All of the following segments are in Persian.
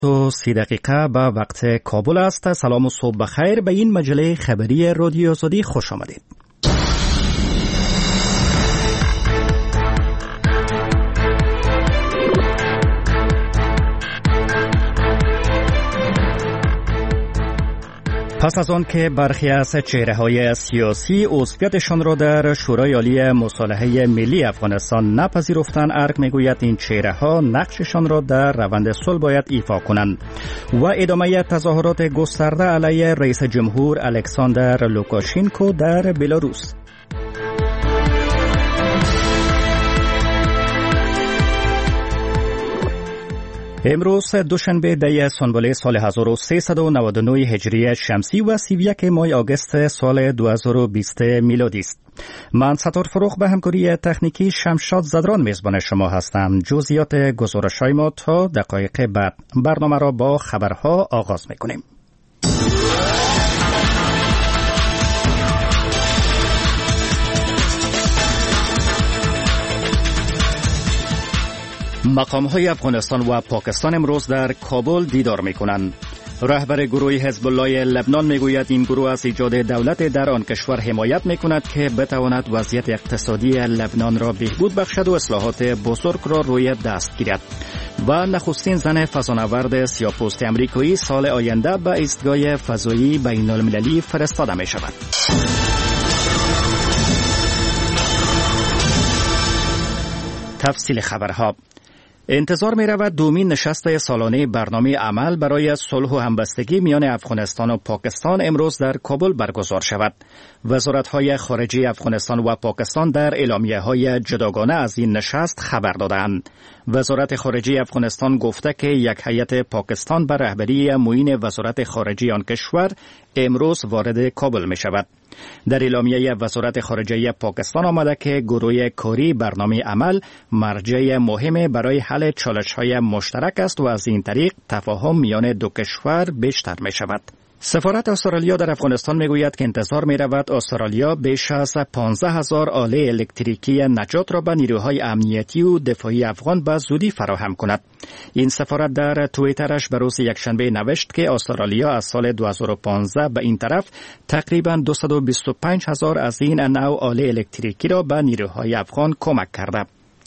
30 به وقت کابل است. سلام و صبح بخیر. به این مجله خبری رادیو آزادی خوش آمدید. پس از آن که برخی از چهره‌های سیاسی عضویتشان را در شورای عالی مصالحه ملی افغانستان نپذیرفتند، ارگ میگوید این چهره‌ها نقششان را در روند صلح باید ایفا کنند. و ادامه تظاهرات گسترده علیه رئیس جمهور الکساندر لوکاشنکو در بلاروس. امروز دوشنبه 10 سنبله سال 1399 هجری شمسی و 31 ماه آگوست سال 2020 میلادی است. من ستار فروخ به همکاری تکنیکی شمشاد زدران میزبان شما هستم. جزئیات گزارش‌های ما تا دقایق بعد. برنامه را با خبرها آغاز می‌کنیم. مقام‌های افغانستان و پاکستان امروز در کابل دیدار می‌کنند. رهبر گروه حزب الله لبنان میگوید این گروه از ایجاد دولت در آن کشور حمایت می‌کند که بتواند وضعیت اقتصادی لبنان را بهبود بخشد و اصلاحات بزرگ را روی دست گیرد. و نخستین زن فضانورد سیاه‌پوست آمریکایی سال آینده به ایستگاه فضایی بین‌المللی فرستاده می‌شود. تفصیل خبرها. انتظار می رود دومین نشست سالانه برنامه عمل برای صلح و همبستگی میان افغانستان و پاکستان امروز در کابل برگزار شود. وزارت‌های خارجه افغانستان و پاکستان در اعلامیه‌های جداگانه از این نشست خبر دادند. وزارت خارجه افغانستان گفته که یک هیئت پاکستان به رهبری معین وزارت خارجه آن کشور امروز وارد کابل می شود. در اعلامیه وزارت خارجه پاکستان آمده که گروه کاری برنامه عمل مرجع مهم برای حل چالش‌های مشترک است و از این طریق تفاهم میان دو کشور بیشتر می شود. سفارت استرالیا در افغانستان میگوید که انتظار می رود استرالیا بیش از 15,000 آله الکتریکی نجات را به نیروهای امنیتی و دفاعی افغان به زودی فراهم کند. این سفارت در توییترش به روز یکشنبه نوشت که استرالیا از سال 2015 به این طرف تقریباً 225,000 از این نوع آله الکتریکی را به نیروهای افغان کمک کرده.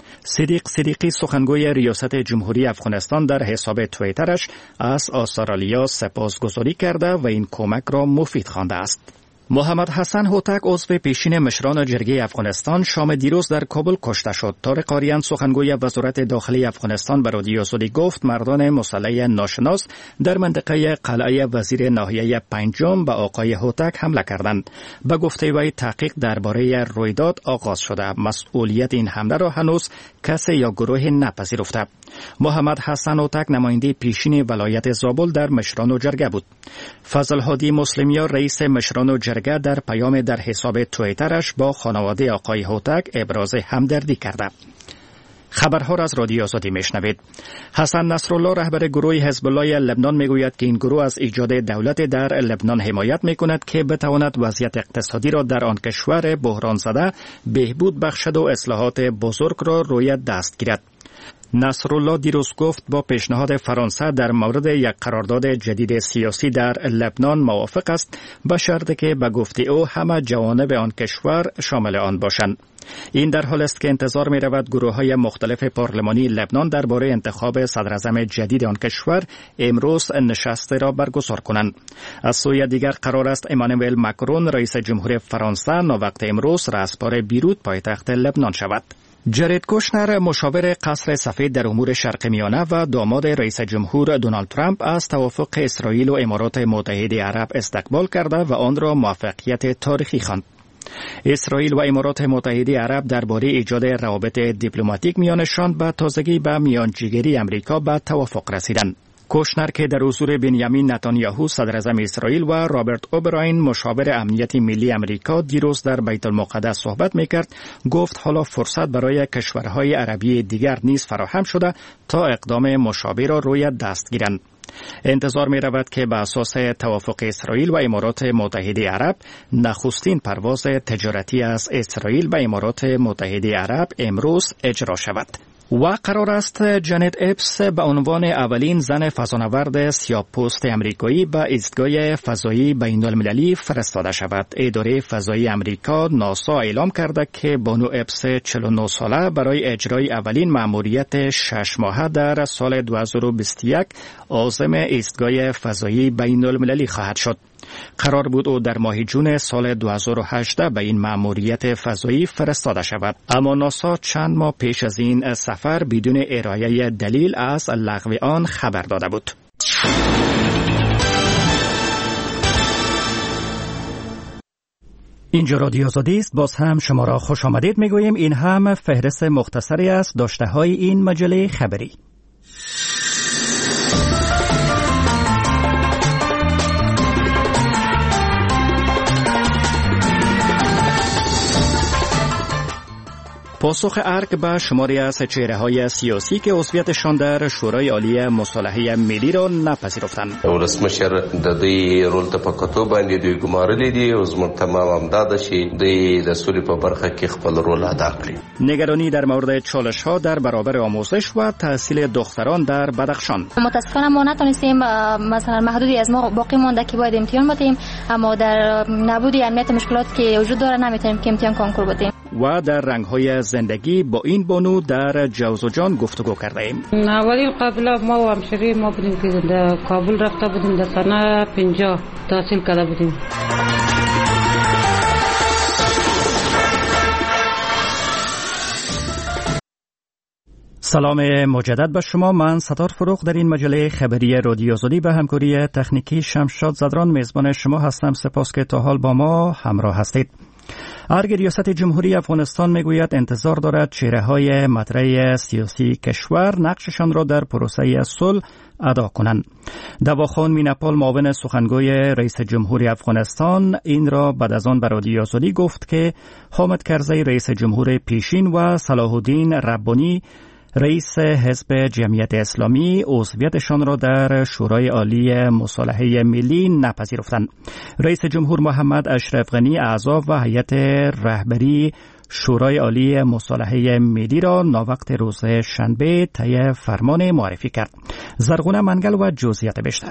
صدیقی سخنگوی ریاست جمهوری افغانستان در حساب توییترش از استرالیا سپاسگزاری کرده و این کمک را مفید خوانده است. محمد حسن هوتک عضو پیشین مشران جرگه افغانستان شام دیروز در کابل کشته شد. طارق آریان سخنگوی وزارت داخلی افغانستان به رادیو آزادی گفت مردان مسلح ناشناس در منطقه قلعه وزیر ناحیه پنجم به آقای هوتک حمله کردند. به گفته وی تحقیق درباره رویداد آغاز شده. مسئولیت این حمله را هنوز کسی یا گروه نپذیرفته. محمد حسن هوتک نماینده پیشین ولایت زابل در مشران و جرگه بود. فضل هادی مسلمیان رئیس مشران و جرگه در پیام در حساب توییترش با خانواده آقای هوتک ابراز همدردی کرده. خبرها را از رادیو آزادی میشنوید. حسن نصرالله رهبر گروه حزب الله لبنان میگوید که این گروه از ایجاد دولت در لبنان حمایت میکند که بتواند وضعیت اقتصادی را در آن کشور بحران زده بهبود بخشد و اصلاحات بزرگ را روی دست گیرد. نصرالله دیروز گفت با پیشنهاد فرانسه در مورد یک قرارداد جدید سیاسی در لبنان موافق است به شرطی که به گفته او همه جوانب آن کشور شامل آن باشند. این در حال است که انتظار می رود گروه های مختلف پارلمانی لبنان درباره انتخاب صدراعظم جدید آن کشور امروز نشست را برگزار کنند. از سوی دیگر قرار است امانوئل ماکرون رئیس جمهور فرانسه ناوقت امروز رأسپار بیروت پایتخت لبنان شود. جرید کوشنر مشاور قصر سفید در امور شرق میانه و داماد رئیس جمهور دونالد ترامپ از توافق اسرائیل و امارات متحده عرب استقبال کرده و آن را موفقیت تاریخی خواند. اسرائیل و امارات متحده عرب درباره ایجاد روابط دیپلماتیک میانشان به تازگی به میانجیگری امریکا به توافق رسیدند. کوشنر که در حضور بنیامین نتانیاهو صدراعظم اسرائیل و رابرت اوبراین مشاور امنیت ملی امریکا دیروز در بیت المقدس صحبت میکرد، گفت حالا فرصت برای کشورهای عربی دیگر نیز فراهم شده تا اقدام مشابه را روی دست گیرند. انتظار می رود که به اساس توافق اسرائیل و امارات متحده عرب نخستین پرواز تجارتی از اسرائیل و امارات متحده عرب امروز اجرا شود. و قرار است جنت اپس به عنوان اولین زن فضانورد سیاه‌پوست امریکایی به ایستگاه فضایی بین‌المللی فرستاده شود. اداره فضایی امریکا ناسا اعلام کرده که بانو اپس 49 ساله برای اجرای اولین مأموریت 6 ماهه در سال 2021 عازم ایستگاه فضایی بین‌المللی خواهد شد. قرار بود او در ماه جون سال 2018 به این مأموریت فضایی فرستاده شود، اما ناسا چند ماه پیش از این سفر بدون ارائه دلیل از لغو آن خبر داده بود. اینجا رادیو آزادی است. باز هم شما را خوش آمدید میگوییم. این هم فهرست مختصری است داشته های این مجله خبری. پاسخ ارگ به شماری از چهره‌های سیاسی که عضویتشان در شورای عالی مصالحه ملی را نپذیرفتند. ولسمشر د دې رول ته په کتو باندې دوی ګمارلي دي او زموږ تمام امداد شي د سولې په برخه کې خپل رول ادا کړي. نگرانی در مورد چالش‌ها در برابر آموزش و تحصیل دختران در بدخشان. متاسفانه ما نتونستیم، مثلا محدودی از ما باقی مونده که باید امتحان بدیم، اما در نبود اهمیت مشکلات که وجود داره نمیتونیم که امتحان کنکور بدیم. و در رنگ‌های زندگی با این بانو در جوزجان گفتگو کرده ایم. اولی قبل ما و همشری ما بودیم که در کابل رفته بودیم، در سنه 50 تحصیل کرده بودیم. سلام مجدد به شما. من ستار فروغ در این مجله خبری رادیو آزادی به همکاری تکنیکی شمشاد زدران میزبان شما هستم. سپاس که تا حال با ما همراه هستید. ارگ ریاست جمهوری افغانستان میگوید انتظار دارد چهره‌های مطرح سیاسی کشور نقششان را در پروسه صلح ادا کنند. دواخان مینپال معاون سخنگوی رئیس جمهوری افغانستان این را بعد از آن به رادیو آزادی گفت که حامد کرزی رئیس جمهور پیشین و صلاح الدین ربانی رئیس حزب جمعیت اسلامی عضویتشان را در شورای عالی مصالحه ملی نپذیرفتند. رئیس جمهور محمد اشرف غنی اعضا و هیئت رهبری شورای عالی مصالحه ملی را ناوقت روز شنبه طی فرمان معرفی کرد. زرغونه منگل و جزئیات بیشتر.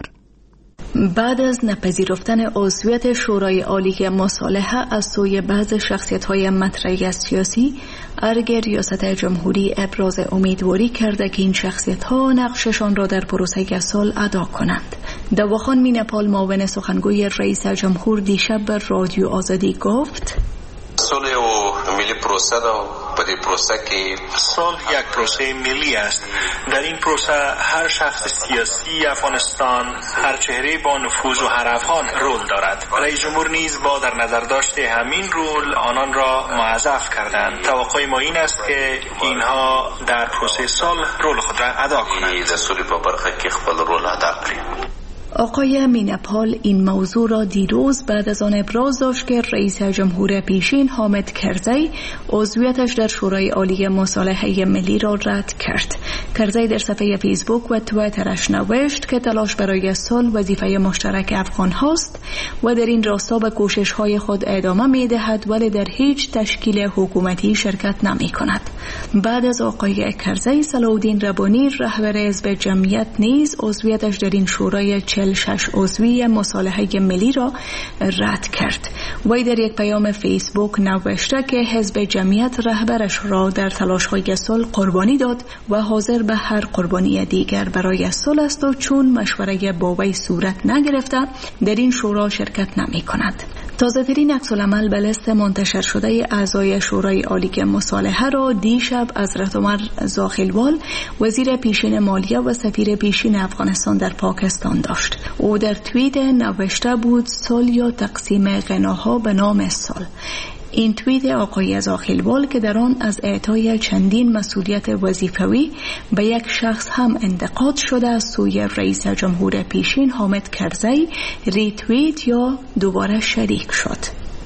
بعد از نپذیرفتن عضویت شورای عالی مصالحه از سوی بعض شخصیت‌های مطرح سیاسی، ارگ ریاست جمهوری ابراز امیدواری کرده که این شخصیت‌ها نقششان را در پروسه صلح ادا کنند. دواخان مینپال معاون سخنگوی رئیس جمهور دیشب بر رادیو آزادی گفت: صلح و ملی پروسه را به پروسه که صلح یک پروسه ملی است. در این پروسه هر شخص سیاسی افغانستان، هر چهره با نفوذ و هر افغان رول دارد. رئیس جمهور نیز با در نظر داشته همین رول آنان را موظف کردند. توقع ما این است که اینها در پروسه صلح رول خود را ادا کنند. در صلح په برخه کې خپل رول ادا کړي. آقای مینپال این موضوع را دیروز بعد از آن ابراز داشت که رئیس جمهور پیشین حامد کرزی عضویتش در شورای عالی مصالحه ملی را رد کرد. کرزی در صفحه فیسبوک و توییترش نوشت که تلاش برای صلح وظیفه مشترک افغان هاست و در این راستا به کوشش های خود ادامه می دهد، ولی در هیچ تشکیل حکومتی شرکت نمی کند. بعد از آقای کرزی، صلاح الدین ربانی رهبر حزب جمعیت نیز عضویتش در این شورای 46 عضوی مصالحه ملی را رد کرد. وی در یک پیام فیسبوک نوشته که حزب جمعیت رهبرش را در تلاش‌های صلح قربانی داد و حاضر به هر قربانی دیگر برای صلح است و چون مشوره با وی صورت نگرفته در این شورا شرکت نمی کند. تازه ترین عکس‌العمل به لیست منتشر شده اعضای شورای عالی مصالحه را دیشب حضرت عمر زاخیلوال وزیر پیشین مالیه و سفیر پیشین افغانستان در پاکستان داشت. او در توییت نوشته بود صلح یا تقسیم غناها به نام صلح. این توییت آقای زاخیلوال که در آن از اعطای چندین مسئولیت وظیفوی به یک شخص هم انتقاد شده از سوی رئیس جمهور پیشین حامد کرزی ریتوییت یا دوباره شریک شد.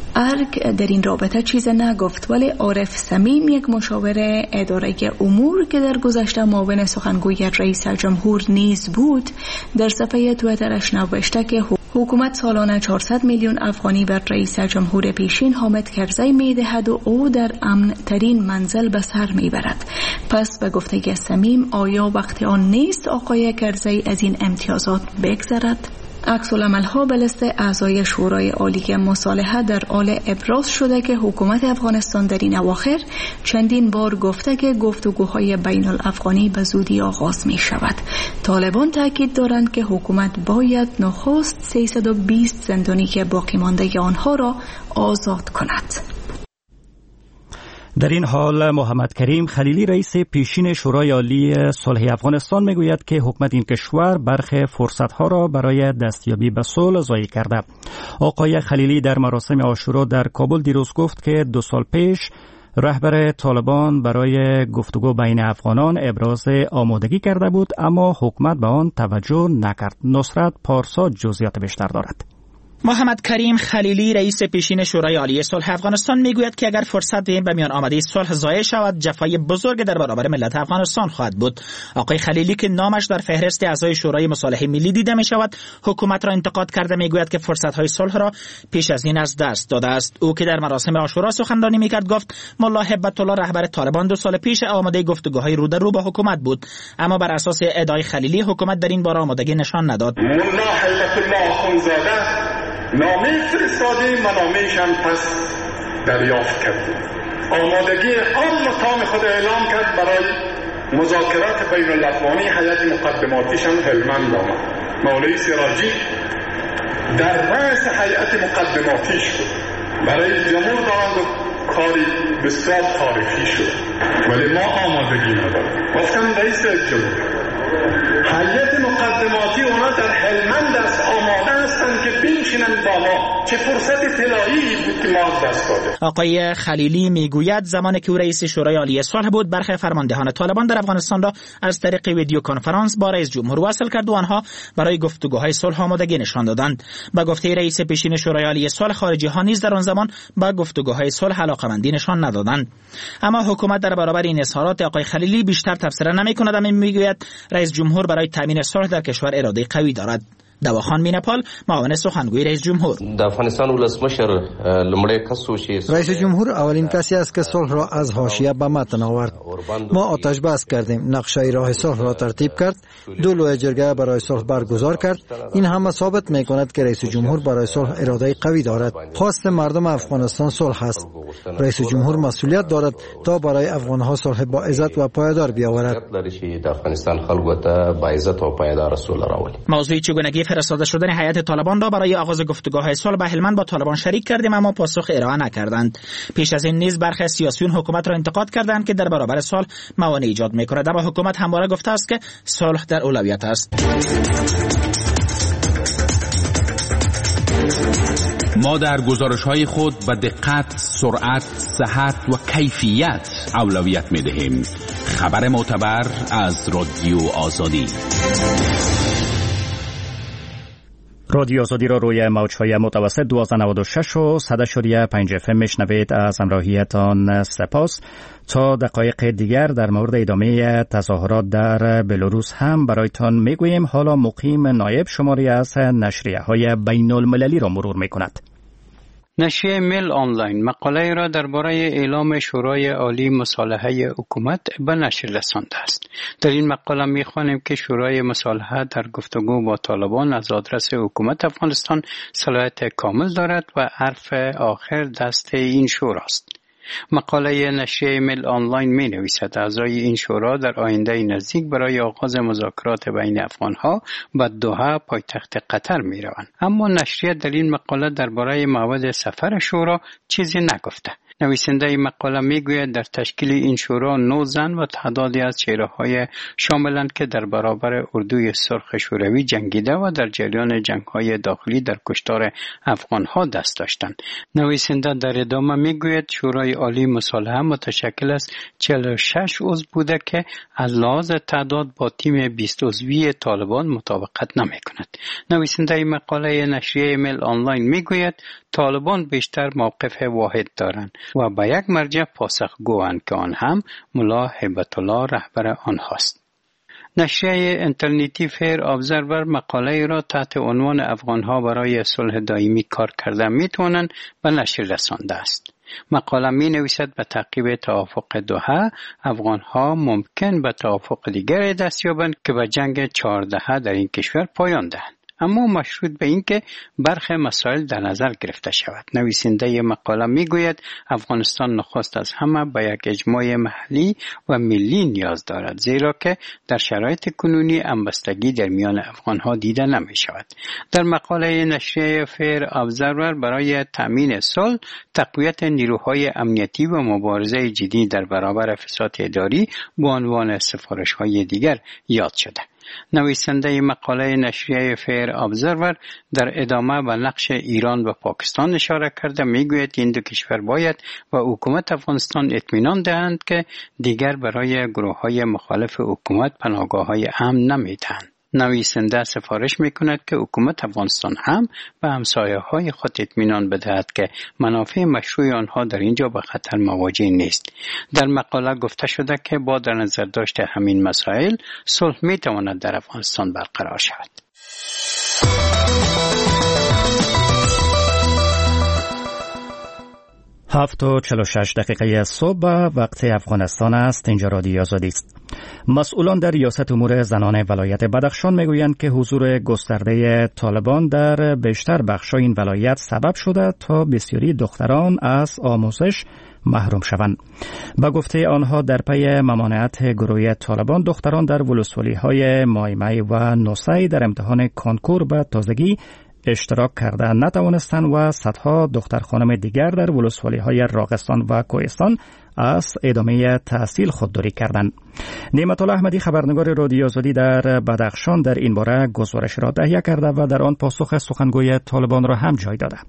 ارگ در این رابطه چیز نگفت، ولی عارف صمیم یک مشاور اداره امور که در گذشته معاون سخنگوی رئیس جمهور نیز بود در صفحه توییترش نوشته که حکومت سالانه 400 میلیون افغانی بر رئیس جمهور پیشین حامد کرزی میدهد و او در امن ترین منزل به سر میبرد. پس به گفته صمیم آیا وقت آن نیست آقای کرزی از این امتیازات بگذرد؟ عکس العمل‌ها به لیست اعضای شورای عالی مصالحه در حال ابراز شده که حکومت افغانستان در این اواخر چندین بار گفته که گفتگوهای بین الافغانی به زودی آغاز می شود. طالبان تاکید دارند که حکومت باید نخست 320 زندانی که باقی مانده آنها را آزاد کند. در این حال محمد کریم خلیلی رئیس پیشین شورای عالی صلح افغانستان میگوید که حکومت این کشور برخی فرصتها را برای دستیابی به صلح ضایع کرده. آقای خلیلی در مراسم عاشورا در کابل دیروز گفت که 2 سال پیش رهبر طالبان برای گفتگو بین افغانان ابراز آمادگی کرده بود اما حکومت به آن توجه نکرد. نصرت پارسا جزئیات بیشتر دارد. محمد کریم خلیلی رئیس پیشین شورای عالی صلح افغانستان میگوید که اگر فرصت به میان آمده صلح ضایع شود جفای بزرگ در برابر ملت افغانستان خواهد بود. آقای خلیلی که نامش در فهرست اعضای شورای مصالحه ملی دیده می شود حکومت را انتقاد کرده میگوید که فرصت های صلح را پیش از این از دست داده است. او که در مراسم عاشورا سخنرانی میکرد گفت ملا هبت الله رهبر طالبان 2 سال پیش آماده گفتگوهای رو در رو با حکومت بود اما بر اساس ادعای خلیلی حکومت در این باره آمادگی نشان نداد. ملا هبت الله اخونزاده نامه فرستاده منامه‌اش هم پس دریافت کرد. آمادگی عام تام خود اعلام کرد برای مذاکرات بین الافغانی. هیئت مقدماتیش هم هلمند آمد. مولوی سراجی در رأس هیئت مقدماتیش بود. برای جمهور دارند و کاری بسیار تاریخی شد ولی ما آمادگی نداریم. گفتم رئیس جمهور هیئت مقدماتی اونا در هلمند است آماده هستند که بنشینند با ما. چه فرصت طلایی بود که ما دست داده. آقای خلیلی میگوید زمانی که او رئیس شورای عالی صلح بود برخی فرماندهان طالبان در افغانستان را از طریق ویدیو کنفرانس با رئیس جمهور وصل کرد و آنها برای گفتگوهای صلح آمادگی نشان دادند. با گفته رئیس پیشین شورای عالی صلح خارجی ها نیز در آن زمان با گفتگوهای صلح علاقه‌مندی نشان ندادند. اما حکومت در برابر این اظهارات آقای خلیلی بیشتر تبصره نمی‌کند و میگوید رئیس جمهور برای تامین صلح در کشور اراده قوی دارد. دواخان مینپال معاون سخنگوی رئیس جمهور د افغانستان ولسمشر لومړی کس و چې رئیس جمهور اولین کسی است که صلح را از حاشیه به متن آورد. ما آتش بس کردیم، نقشه راه صلح را ترتیب کرد، 2 لوح جرگه برای صلح برگزار کرد. این همه ثابت می‌کند که رئیس جمهور برای صلح اراده قوی دارد. خواست مردم افغانستان صلح است. رئیس جمهور مسئولیت دارد تا برای افغان‌ها صلح با عزت و پایدار بیاورد. د افغانستان خلکو ته با عزت و پایدار صلح راولي. موضوع چگونگی فرستاده شدن هیئت طالبان را برای آغاز گفتگوهای صلح به هلمند با طالبان شریک کردیم اما پاسخ ارائه نکردند. پیش از این نیز برخی سیاسیون حکومت را انتقاد کردند که در برابر صلح موانع ایجاد می‌کند اما حکومت همواره گفته است که صلح در اولویت است. ما در گزارش‌های خود به دقت، سرعت، صحت و کیفیت اولویت می‌دهیم. خبر معتبر از رادیو آزادی. رادیو آزادی را روی موج‌های متوسط 1296 و 100.5 FM میشنوید. از همراهیتان سپاس. تا دقایق دیگر در مورد ادامه تظاهرات در بلاروس هم برایتان میگوییم. حالا مقیم نایب شماری از نشریه‌های بین المللی را مرور میکند. نشریه میل آنلاین مقاله را درباره اعلام شورای عالی مصالحه حکومت به نشر رسانده است. در این مقاله می‌خوانیم که شورای مصالحه در گفتگو با طالبان از آدرس حکومت افغانستان صلاحیت کامل دارد و حرف آخر دست این شوراست. مقاله نشریه میل آنلاین می نویسد اعضای این شورا در آینده نزدیک برای آغاز مذاکرات بین افغانها به دوحه پایتخت قطر می روند. اما نشریه در این مقاله درباره موعد سفر شورا چیزی نگفته. نویسنده مقاله میگوید در تشکیل این شورا 9 زن و تعدادی از چهره‌های شاملند که در برابر اردوی سرخ شوروی جنگیده و در جریان جنگ‌های داخلی در کشتار افغان‌ها دست داشتند. نویسنده در ادامه میگوید شورای عالی مصالحه متشکل از 46 عضو بوده که از لحاظ تعداد با تیم 20 عضوی طالبان مطابقت نمی‌کند. نویسنده مقاله نشریه میل آنلاین میگوید طالبان بیشتر موقف واحد دارند و به یک مرجع پاسخگویند که آن هم ملا هبت الله رهبر آنهاست. نشریه اینترنتی فیر ابزرور مقاله را تحت عنوان افغانها برای صلح دائمی کار کردن میتوانند به نشر رسانده است. مقاله می نویسد به تعقیب توافق دوحه افغانها ممکن به توافق دیگری دست یابند که به جنگ 14 در این کشور پایان دهند، اما مشروط به اینکه برخی مسائل در نظر گرفته شود. نویسنده مقاله میگوید افغانستان نخست از همه به یک اجماع محلی و ملی نیاز دارد، زیرا که در شرایط کنونی همبستگی در میان افغانها دیده نمی شود. در مقاله نشریه فیر ابزرور برای تامین صلح، تقویت نیروهای امنیتی و مبارزه جدی در برابر فساد اداری به عنوان سفارش‌های دیگر یاد شده. نویسنده مقاله نشریه فیر ابزرور در ادامه به نقش ایران و پاکستان اشاره کرده میگوید این دو کشور باید و حکومت افغانستان اطمینان دهند که دیگر برای گروه‌های مخالف حکومت پناهگاه‌های امن نمیدهند. نویسنده سفارش میکند که حکومت افغانستان هم به همسایه‌های خود اطمینان بدهد که منافع مشروع آنها در اینجا به خطر مواجه نیست. در مقاله گفته شده که با در نظر داشت همین مسائل صلح میتواند در افغانستان برقرار شود. 7:46 صبح وقت افغانستان است. اینجا رادیو آزادی است. مسئولان در ریاست امور زنان ولایت بدخشان میگویند که حضور گسترده طالبان در بیشتر بخش‌های این ولایت سبب شده تا بسیاری دختران از آموزش محروم شوند. با گفته آنها در پی ممانعت گروهی طالبان، دختران در ولسوالی‌های مایمای و نوسای در امتحان کنکور به تازگی اشتراک کرده نتوانستند و صدها دختر خانم دیگر در ولسوالی‌های راغستان و کوهستان از ادامه تحصیل خودداری کردند. نعمت الله احمدی خبرنگار رادیو آزادی در بدخشان در این باره گزارش را تهیه کرده و در آن پاسخ سخنگوی طالبان را هم جای داده.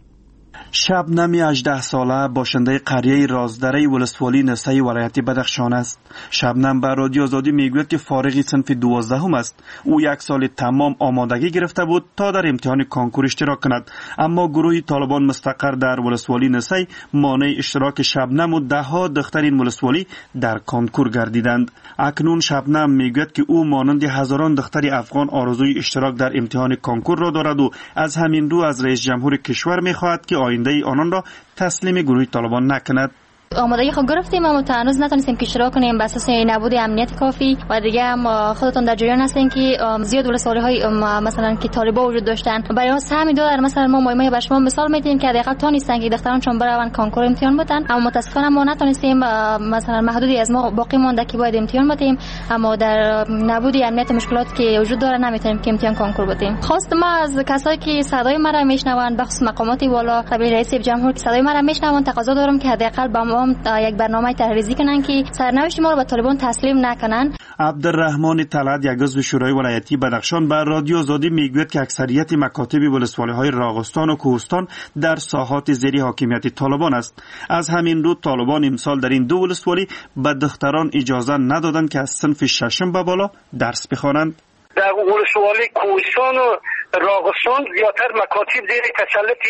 شبنم 18 ساله باشنده قریه رازدره ولسوالی نسای ولایت بدخشان است. شبنم به رادیو آزادی میگوید که فارغ صنف 12 است. او یک سال تمام آمادگی گرفته بود تا در امتحان کنکور اشتراک کند، اما گروه طالبان مستقر در ولسوالی نسای مانع اشتراک شبنم و دهها دختر این ولسوالی در کنکور گردیدند. اکنون شبنم میگوید که او مانند هزاران دختر افغان آرزوی اشتراک در امتحان کنکور را دارد و از همین رو از رئیس جمهور کشور میخواهد که آینده آنان را تسلیم گروه طالبان نکند. آمادگی خود گرفتیم اما تا هنوز نتونستیم که اشتراک کنیم به اساس نبود امنیت کافی و دیگه هم خودتون در جریان هستین که زیاد ولسوالی‌های مثلا که طالبان وجود داشتن. برای واسه همین دو در مثلا ما مایمای به شما مثال میدیم که حداقل تا نیستن که دختران چون برون کنکور امتحان بدن، اما متاسفانه ما نتونستیم. مثلا محدودی از ما باقی مونده که باید امتحان بدیم، اما در نبود امنیت مشکلات که وجود داره نمیتونیم که امتحان کنکور بدیم. خواست ما از کسایی که صدای ما را میشنوند، بخصوص مقامات والا قبل رئیس جمهور که صدای ما را میشنوند، تقاضا دارم که حداقل با یک برنامه تحریزی کنن که سرنوشت ما رو به طالبان تسلیم نکنن. عبدالرحمن طلعت، یک عضو شورای ولایتی بدخشان، بر رادیو آزادی میگوید که اکثریت مکاتب ولسوالی‌های راغستان و کوهستان در ساحات زیر حاکمیت طالبان است. از همین رو طالبان امسال در این دو ولسوالی به دختران اجازه ندادند که از صنف ششم به بالا درس بخوانند. در ولسوالی کوهستان و راغستان زیادتر مکاتب زیر تسلط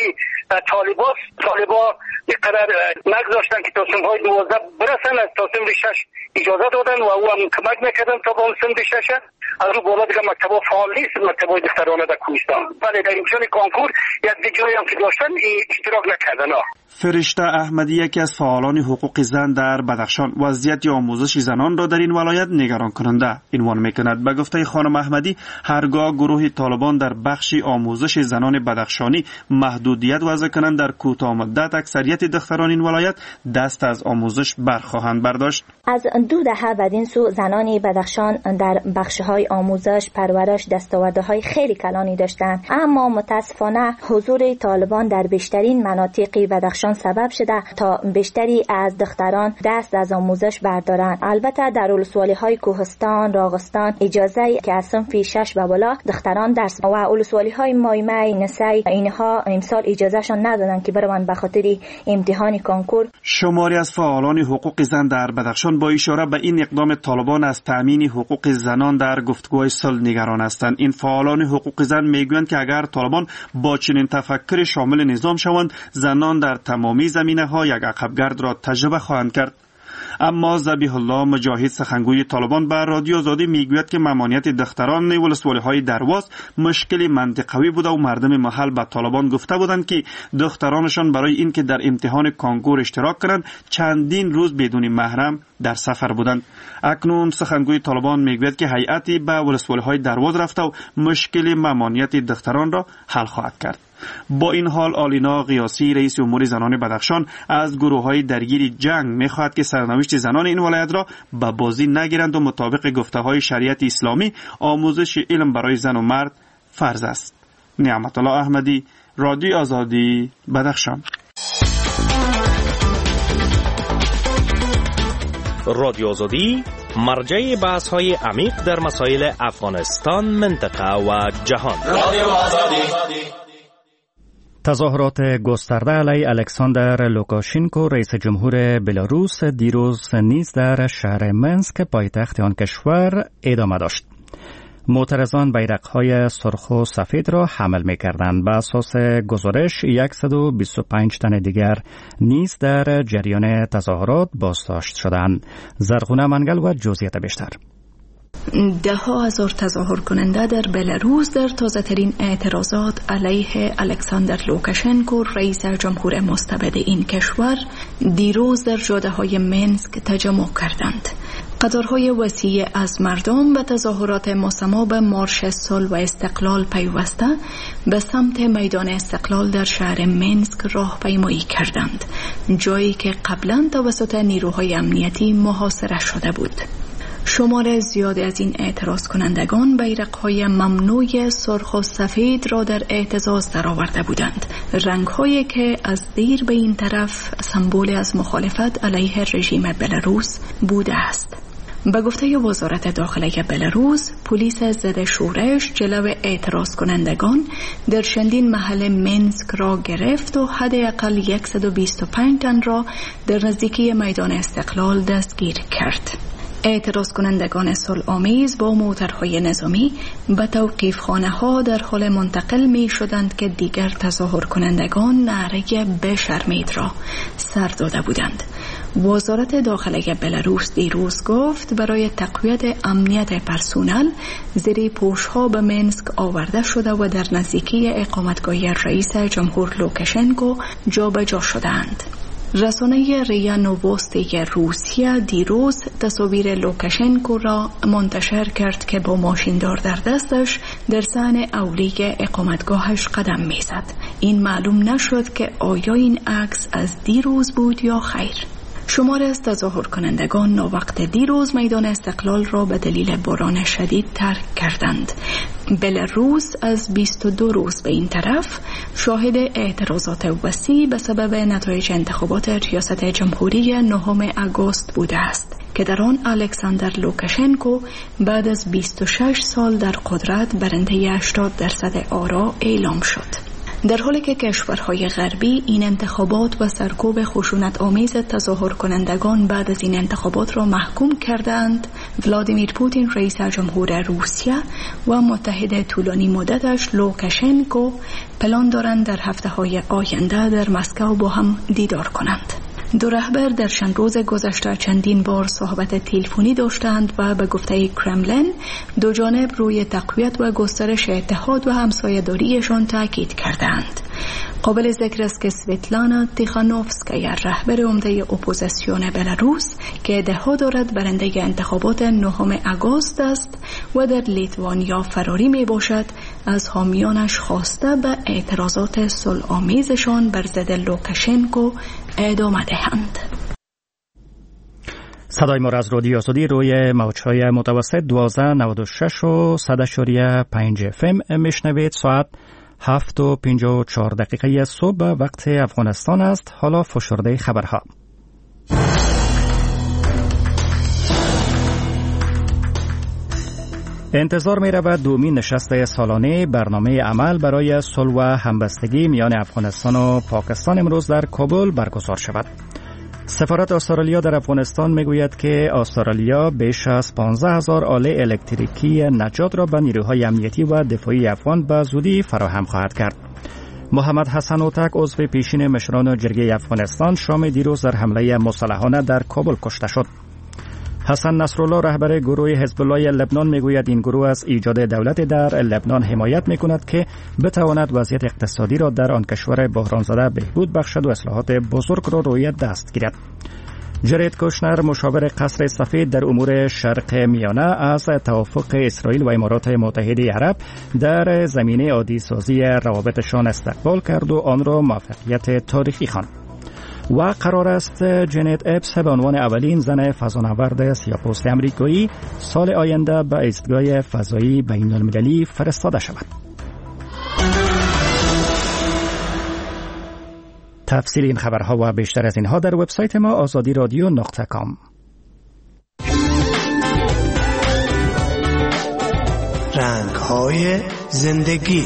طالبان اینقدر نگذاشتن که تا صنف‌های 12 برسن، از تا صنف 6 اجازه دادن و او هم کمک نکردن تا با صنف 6 از رو بالا دیگه مکتب‌ها فعال نیست. مکتب‌های دخترانه در کوهستان ولی در امتحان کنکور یک جایی هم که داشتن اشتراک نکردن. فرشته احمدی، یکی از فعالان حقوق زن در بدخشان، وضعیت آموزش زنان را در این ولایت نگران کننده عنوان می‌کند. به گفته خانم احمدی، هرگاه گروه طالبان در بخش آموزش زنان بدخشانی محدودیت وضع کنند، در کوتاه مدت اکثریت دختران این ولایت دست از آموزش برخواهند برداشت. از 2 دهه بدین سو زنان بدخشان در بخش‌های آموزش پرورش دستاوردهای خیلی کلانی داشتند، اما متاسفانه حضور طالبان در بیشترین مناطق بدخشان سبب شده تا بیشتری از دختران دست از آموزش بردارند. البته در ولسوالی‌های کوهستان، راغستان اجازه که از صنف 6 به بالا دختران درس و ولسوالی‌های مایمای، نسای اینها امسال اجازهشان ندادند که بروند به خاطر امتحان کنکور. شماری از فعالان حقوق زن در بدخشان با اشاره به این اقدام طالبان از تامین حقوق زنان در گفتگوهای صلح نگران هستند. این فعالان حقوق زن میگویند که اگر طالبان با چنین تفکر شامل نظام شوند، زنان در تمامی زمینه‌ها یک عقبگرد را تجربه خواهند کرد. اما ذبیح الله مجاهد سخنگوی طالبان به رادیو آزادی میگوید که ممانعت دختران ولسوالی‌های درواز مشکل منطقوی بوده و مردم محل به طالبان گفته بودند که دخترانشان برای اینکه در امتحان کانکور اشتراک کنند چندین روز بدون محرم در سفر بودند. اکنون سخنگوی طالبان میگوید که هیئتی به ولسوالی‌های درواز رفته و مشکل ممانعت دختران را حل خواهد کرد. با این حال آلینا قیاسی رئیس امور زنان بدخشان از گروه‌های درگیر جنگ می‌خواهد که سرنوشت زنان این ولایت را به بازی نگیرند و مطابق گفته‌های شریعت اسلامی آموزش علم برای زن و مرد فرض است. نعمت الله احمدی، رادیو آزادی، بدخشان. رادیو آزادی مرجع بحث‌های عمیق در مسائل افغانستان، منطقه و جهان. رادیو آزادی. تظاهرات گسترده علیه الکساندر لوکاشنکو رئیس جمهور بلاروس دیروز نیز در شهر منسک پایتخت آن کشور ادامه داشت. معترضان بیرق‌های سرخ و سفید را حمل می‌کردند. به اساس گزارش 125 تن دیگر نیز در جریان تظاهرات بازداشت شدند. زرغونه منگل و جزئیات بیشتر. ده ها هزار تظاهر کننده در بلاروس در تازه ترین اعتراضات علیه الکساندر لوکاشنکو رئیس جمهور مستبد این کشور دیروز در جاده های منسک تجمع کردند. قطارهای وسیع از مردم به تظاهرات مسما به مارش صلح و استقلال پیوسته به سمت میدان استقلال در شهر منسک راهپیمایی کردند، جایی که قبلا توسط نیروهای امنیتی محاصره شده بود. شمار زیادی از این اعتراض کنندگان بیرق‌های ممنوع سرخ و سفید را در اعتزاز درآورده بودند، رنگ‌هایی که از دیر به این طرف سمبل از مخالفت علیه رژیم بلاروس بوده است. به گفته وزارت داخلی بلاروس، پلیس ضد شورش جلو اعتراض کنندگان در چندین محل منسک را گرفت و حداقل 125 تن را در نزدیکی میدان استقلال دستگیر کرد. اعتراض کنندگان صلح‌آمیز با موترهای نظامی به توقیفخانه ها در حال منتقل می شدند که دیگر تظاهر کنندگان نعره بشرمید را سر داده بودند. وزارت داخلی بلاروس دیروز گفت برای تقویت امنیت پرسونل زیر پوش‌ها به منسک آورده شده و در نزدیکی اقامتگاه رئیس جمهور لوکاشنکو جابجا شدند. رسانه ریا نووستی روسیه دیروز تصاویر لوکاشنکو را منتشر کرد که با ماشیندار در دستش در صحن اولی اقامتگاهش قدم میزد. این معلوم نشد که آیا این عکس از دیروز بود یا خیر. شمار از تظاهر کنندگان ناوقت دیروز میدان استقلال را به دلیل باران شدید ترک کردند. بلاروس از 22 روز به این طرف شاهد اعتراضات وسیع به سبب نتایج انتخابات ریاست جمهوری 9 آگوست بوده است که در آن الکساندر لوکاشنکو بعد از 26 سال در قدرت برنده 80% آرا اعلام شد. در حالی که کشورهای غربی این انتخابات و سرکوب خشونت آمیز تظاهر کنندگان بعد از این انتخابات را محکوم کردند، ولادیمیر پوتین رئیس جمهور روسیه و متحد طولانی مدتش لوکاشنکو پلان دارند در هفته‌های آینده در مسکو با هم دیدار کنند. دو رهبر در چند روز گذشته چندین بار صحبت تلفنی داشتند و به گفته کرملین دو جانب روی تقویت و گسترش اتحاد و همسایه‌داریشان تاکید کردند. قابل ذکر است که سویتلانا تیخانوفسکایا رهبر عمده اپوزیسیون بلاروس که ادعا دارد برنده انتخابات 9 آگوست است و در لیتوانیا فراری می باشد، از حامیانش خواسته به اعتراضات صلح‌آمیزشان بر ضد لوکاشنکو ادامه دهند. صدای ما از رادیو آزادی روی موج‌های متوسط 1296 و 100.5 FM میشنوید. ساعت 7:54 صبح وقت افغانستان است. حالا فشرده خبرها. انتظار می رود دومین نشست سالانه برنامه عمل برای صلح و همبستگی میان افغانستان و پاکستان امروز در کابل برگزار شود. سفارت استرالیا در افغانستان میگوید که استرالیا بیش از 15,000 آله الکتریکی نجات را به نیروهای امنیتی و دفاعی افغان به زودی فراهم خواهد کرد. محمد حسن اوتک عضو پیشین مشران جرگه افغانستان شام دیروز در حمله مسلحانه در کابل کشته شد. حسن نصرالله رهبر گروه حزب الله لبنان میگوید این گروه از ایجاد دولت در لبنان حمایت میکند که بتواند وضعیت اقتصادی را در آن کشور بحران زده بهبود بخشد و اصلاحات بزرگ را روی دست گیرد. جرید کوشنر مشاور قصر سفید در امور شرق میانه از توافق اسرائیل و امارات متحده عرب در زمینه عادی سازی روابطشان استقبال کرد و آن را موفقیت تاریخی خواند. و قرار است جنت اپس به عنوان اولین زن فضانورد سیاه‌پوست امریکایی سال آینده به ایستگاه فضایی بین‌المللی فرستاده شود. تفصیل این خبرها و بیشتر از اینها در وبسایت ما azadiradio.com. رنگ‌های زندگی.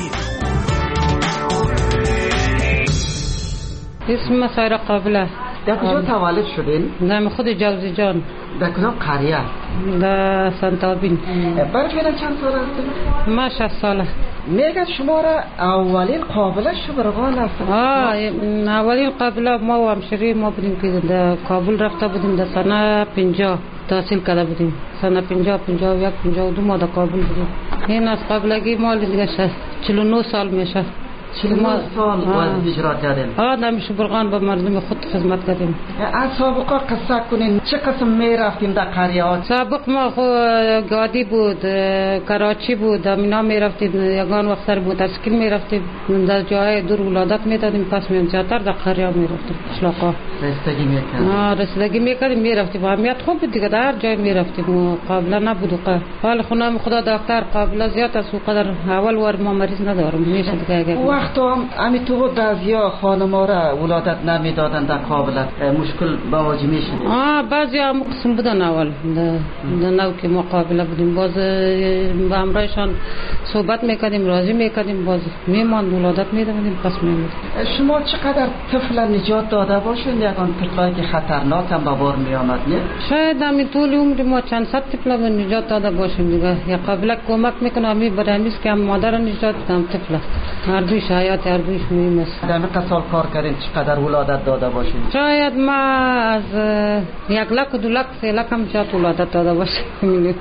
اسم سایرا قابله. در کجا تولد شدین؟ در خود جوزی جان. در کدام قریه؟ در سنتابین. برای فعلا چند سال هستین؟ ما 60 ساله. میگه شما را اولین قابله شبرغان هستن؟ اولین قابله ما و همشری ما بودیم که در کابل رفته بودیم در سنه 50 تحصیل کرده بودیم. سنه 50 51 52 ما در کابل بودیم. این از قابلگی ما دیگه 49 سال میشه. 49 سال وظیفه اجرا کردین؟ نمیشه برغان به مردم خود خدمت کردیم. از سابقا قصه کنین چه قسم میرفتیم در قریه ها؟ سابق ما گادی بود، کراچی بود، امینا میرفتیم، یگان وقت سر بود اسکیل میرفتیم، در جای دور ولادت میدادیم، پس زیادتر در قریه میرفتیم. اشلاقا رسیدگی میکردیم؟ رسیدگی میکردیم میرفتیم. اهمیت خوب بود دیگه، در هر جای میرفتیم. قابله نبود. حال خونم خدا دکتر قابله زیاد از قدر اول ور ما مریض ندارم میشه دیگه. وقتا همی تو بود بعضیا خانما را ولادت نمیدادن در قابلت مشکل مواجه میشد؟ بعضی هم قسم بودن اول در نو که مقابله بودیم، باز با همراهشان صحبت میکردیم، راضی میکردیم، باز میمان ولادت میدادیم، پس میموند. شما چقدر طفل نجات داده باشین؟ یکان طفلایی که خطرناک هم به بار میآمد نه؟ شاید همین طول عمر ما چند صد طفل به نجات داده باشیم دیگه. یا قابله کمک میکنه همین برای که هم مادر نجات دادم طفل. هر دویش حیات هر دویش مهم است. در این سال کار کردین چقدر ولادت داده باشین؟ شاید ما از 1 لک و 2 لک 3 لک هم شاید ولادت داده باشیم.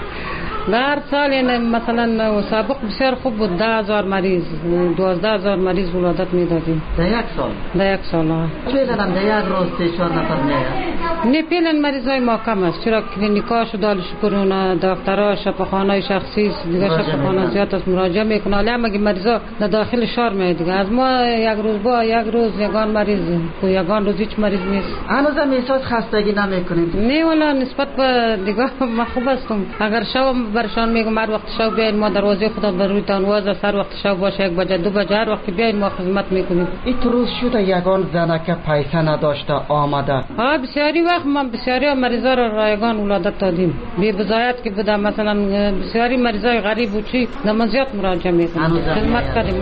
در سال یعنی مثلا سابق بسیار خوب بود. 10,000 مریض 12,000 مریض ولادت میدادیم در یک سال. در یک سال پیلن هم در یک روز 3-4 نفر نه پیلن مریضای ما کم است، چرا کلینیکاش دالش کرونا دکترها شفاخانه شخصی دیگه شفاخانه زیاد است مراجعه میکنه. ولی مگه مریضا در داخل شهر می دیگه از ما یک روز با یک روز یگان مریض و یگان روز هیچ مریض نیست. هنوزم احساس خستگی نمیکنید؟ نه والا نسبت به دیگه ما خوب هستم. اگر شب برشان میگم هر وقت شب بیاین ما دروازه خدا بر روی تان واز هر وقت شب باشه 1 بجه 2 بجه هر وقت بیاین ما خدمت میکنیم. این روز شده یگان زنه که پیسه نداشته آمده؟ بسیاری وقت ما بسیاری مریضا را رایگان ولادت دادیم بی بضایت که بوده. مثلا بسیاری مریضای غریب و چی نمازیات مراجعه میکنیم خدمت کردیم.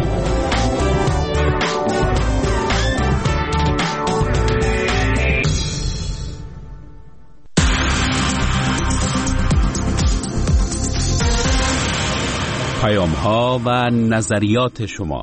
پیام‌ها و نظریات شما.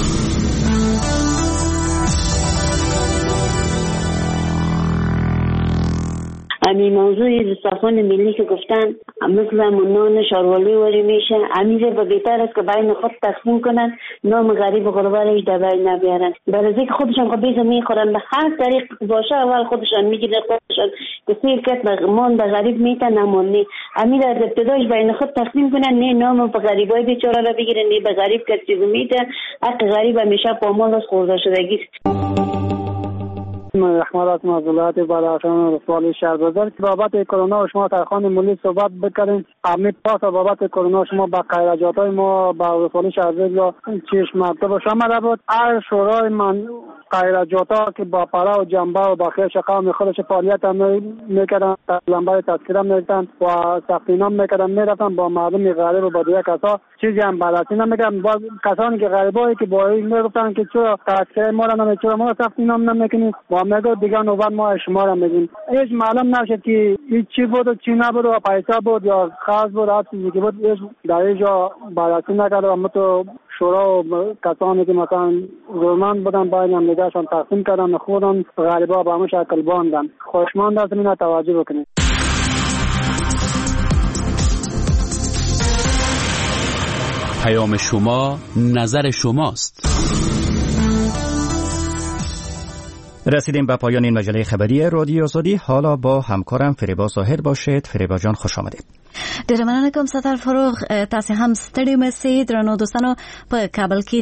امی موضوع سازمان ملی که گفتن مثل نان شاروالی وری میشه، امیره به بهتر است که بین خود تقسیم کنن، نام غریب و غربارش در بین نبیارن. برای اینکه خودشان خبیزه میخورن به هر طریق باشه اول خودشان میگیرن، خودشان کسی که مان به غریب میتن نمونی امیر از ابتدایش بین خود تقسیم کنن، نه نام به غریبای بیچاره را بگیرن، نه به غریب که چیزی میتن. حق غریب همیشه پامال از خورده شدگی است. احمد از ولایت بدخشان رسوالی شهربازار بابت کرونا شما در خان ملی صحبت بکنیم. امید پاس بابت کرونا شما با خیرجاتای ما با رسوالی شهربازار چشم مرتبه شما بود. هر شورای من خیرجاتا که با پرا و جنبه و با خیر قوم خودش فعالیت میکردن، لنبای تذکره میکردن و سختینام میکردن، میرفتن با مردم غریب و با دیگه کسا چیزی هم بررسی نمیکردن. باز کسانی که غریبایی که با این میگفتن که چرا تذکره ما را چرا ما سختینام نمیکنیم و میگو دیگه نوبت ما شما را میگیم. هیچ معلوم نشد که هیچ چی بود و چی نبود و پیسه بود یا خاص بود هر چیزی که بود در اینجا بررسی نکرد و ما تو شورا و کسانی که مثلا زورمند بودن باید امنیتشان تقسیم کردن، خودان غریبا به همون شکل باندن. خوشمند است اینا توجه بکنید. پیام شما، نظر شماست. رسیدیم به پایان این مجله خبری رادیو آزادی. حالا با همکارم فریبا ظاهر باشید. فریبا جان خوش آمدید. ډېره مننه کوم ستر فروغ. تاسو هم ستړي مې سي درنو دوستانو. په کابل کې